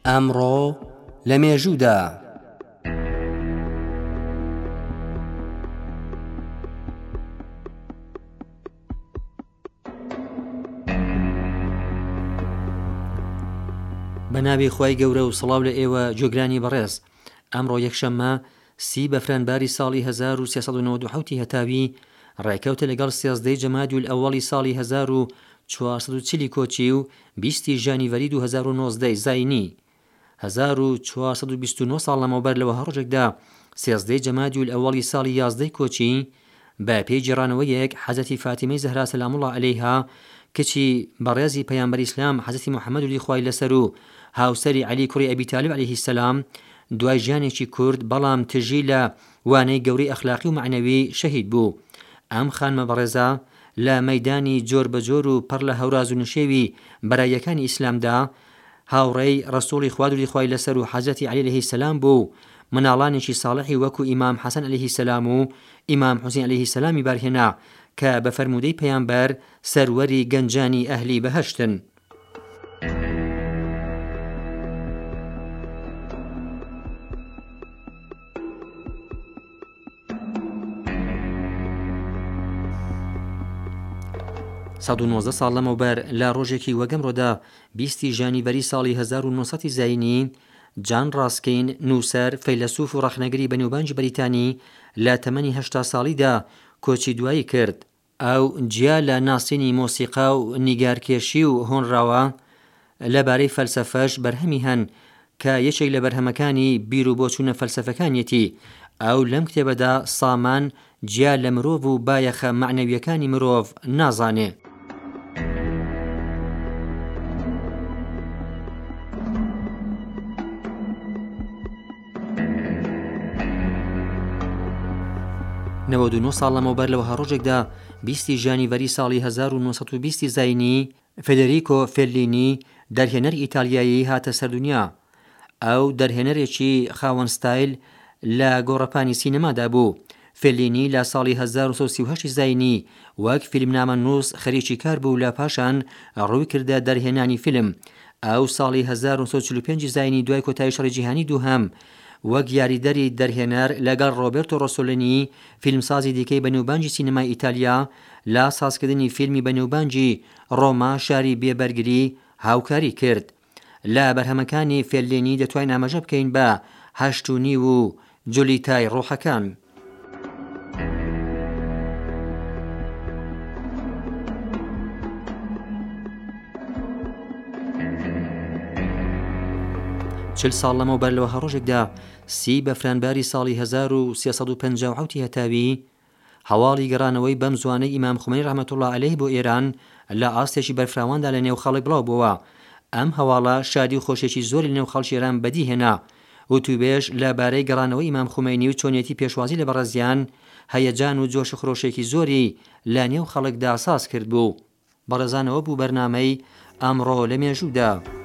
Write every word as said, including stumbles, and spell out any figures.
ئەمڕۆ لە مێژوودا بەناوی خوای گەورە و سڵاو لە ئێوە جۆگرانی بەڕێز. ئەمڕۆ یەکشەممە سی بەفرەنباری ساڵی هەزار و سێسەد و نەوەت و حەوتی هەتاوی ڕێکەوتە لەگەڵ سیازدەی جەمادی الئەوەڵی ساڵی هەزار و چوارسەد و چلی کۆچی و بیستی ژانیڤەری دوو هەزار و نۆزدە زاینی هەزار و چوارسەد و بیست و نۆ ساڵ لەمەوبەر لەوە ڕۆژێکدا سیازدەی جەمادی الئەوەڵی ساڵی یازدەی کۆچی بە پێی جێڕانەوەیەک حەزەتی فاتیمەی زەهرا سەلام الله عەلەیها کچی بەڕێزی پەیامبەری ئیسلام حەزەتی محەممەد ولی خوای لەسەر و هاوسەری عەلی کوڕی ئەبی تاالب عەلەیهی سەلام دوای ژیانێکی کورد بەڵام تژی لە وانەی گەورەی ئەخلاقی و معنەوی شەهید بوو. ئەم خانمە بەڕێزە لە مەیدانی جۆر بەجۆر و پڕ لە هەوراز و نشێوی بەرایەکانی ئیسلامدا هاوڕێی ڕەسوڵی خوا دووری خوای لەسەر و حەزەتی عەلی عەلەیهی سەلام بوو. مناڵانێکی ساڵحی وەکو ئیمام حەسەن عەلەیهی سەلام و ئیمام حوسێن عەلەیهی سەلامی بارهێنا کە بە فەرمودەی پەیامبەر سەروەری گەنجانی ئەهلی بەهەشتن. سەد و نۆزدە ساڵ لەمەوبەر لە ڕۆژێکی وەگەمڕۆدا بیستی ژانیڤەری ساڵی هەزار و نۆسەد زاینی جان ڕاسکین نووسەر فەیلسوف و ڕەخنەگری بەنێوبانگی بەریتانی لە تەمەنی هەشتا ساڵیدا کۆچی دوایی کرد. ئەو جیا لە ناسینی مۆسیقا و نیگارکێشی و هۆنراوە لەبارەی فەلسەفەش بەرهەمی هەن کە یەکێک لە بەرهەمەکانی بیر و بۆچوونە فەلسەفەکانیەتی. ئەو لەم کتێبەدا سامان جیا لە مرۆڤ و بایەخە معنەویەکانی مرۆڤ نازانێ. نەوەد و نۆ ساڵ لەمەوبەر لەوە ڕۆژێکدا بیستی ژانیڤەری ساڵی هەزار و نۆسەد و بیست زاینی فێدەریکۆ فێلینی دەرهێنەر ئیتالیایی هاتە سەردونیا. ئەو دەرهێنەرێکی خاوەن ستایل لە گۆڕەپانی سینەمادا بوو. فێلینی لە ساڵی هەزار و سەد و سی و هەشت زاینی وەک فیلمنامەنووس خەریکی کار بوو لە پاشان ڕووی کردە دەرهێنانی فیلم. ئەو ساڵی هەزار و سەد و چل و پێنج زاینی دوای کۆتایی شەڕی جیهانی دووهەم وەک یاریدەری دەرهێنەر لەگەڵ ڕۆبێرتۆ ڕۆسۆلینی فیلمسازی دیکەی بەنێوبانگی سینەمای ئیتالیا لە سازکردنی فیلمی بەنێوبانگی ڕۆما شاری بێبەرگری هاوکاری کرد. لە بەرهەمەکانی فێلینی دەتوانین ئاماژە بکەین بە هەشتونی و جولیتای ڕۆحەکان. چل ساڵ لەمەوبەر لەوە ڕۆژێکدا سی بەفرەنباری ساڵی هەزار و سێسەد و پەنجا و حەوتی هەتاوی هەواڵی گەڕانەوەی بەم زوانەی ئیمام خومەینی ڕەحمەتوڵڵا عەلەیه بۆ ئێران لە ئاستێکی بەرفراواندا لە نێو خەڵک بڵاو بووە. ئەم هەواڵە شادی و خۆشیێکی زۆری لە نێو خەڵکی ئێران بەدی هێنا. وتوبێژ لەبارەی گەڕانەوەی ئیمام خومەینی و چۆنیەتی پێشوازی لە بەڕێزیان هەیەجان و جۆش و خرۆشێکی زۆری لە نێو خەڵکدا ساز کرد بوو. بەڕێزانەوە بوو بەرنامەی ئەمڕۆ لە مێژوودا.